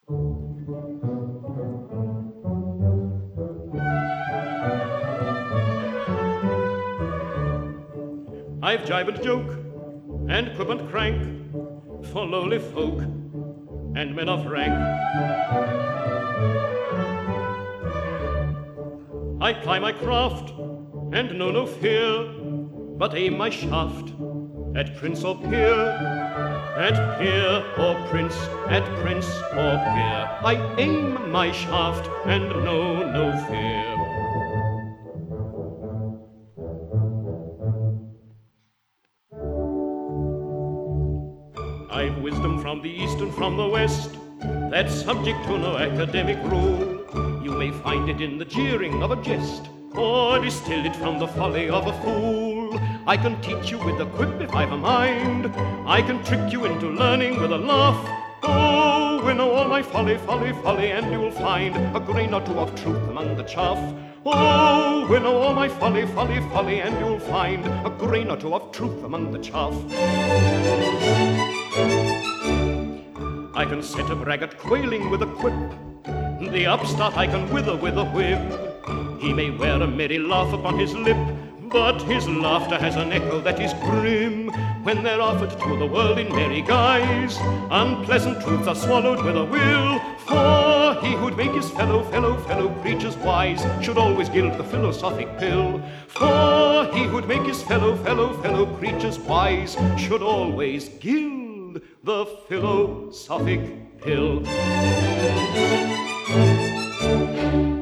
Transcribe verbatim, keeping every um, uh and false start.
I've jibe and joke and quip and crank for lowly folk and men of rank. I ply my craft and know no fear, but aim my shaft at prince or peer, at peer or prince, at prince or peer. I aim my shaft and know no fear. I've wisdom from the east and from the west, that's subject to no academic rule. You may find it in the jeering of a jest, or distill it from the folly of a fool. I can teach you with a quip if I've a mind. I can trick you into learning with a laugh. Oh, winnow all my folly, folly, folly, and you'll find a grain or two of truth among the chaff. Oh, winnow all my folly, folly, folly, and you'll find a grain or two of truth among the chaff. I can set a braggart quailing with a quip. The upstart I can wither with a whip. He may wear a merry laugh upon his lip, but his laughter has an echo that is grim. When they're offered to the world in merry guise, unpleasant truths are swallowed with a will. For he who'd make his fellow, fellow, fellow creatures wise should always gild the philosophic pill. For he who'd make his fellow, fellow, fellow creatures wise should always gild the philosophic pill.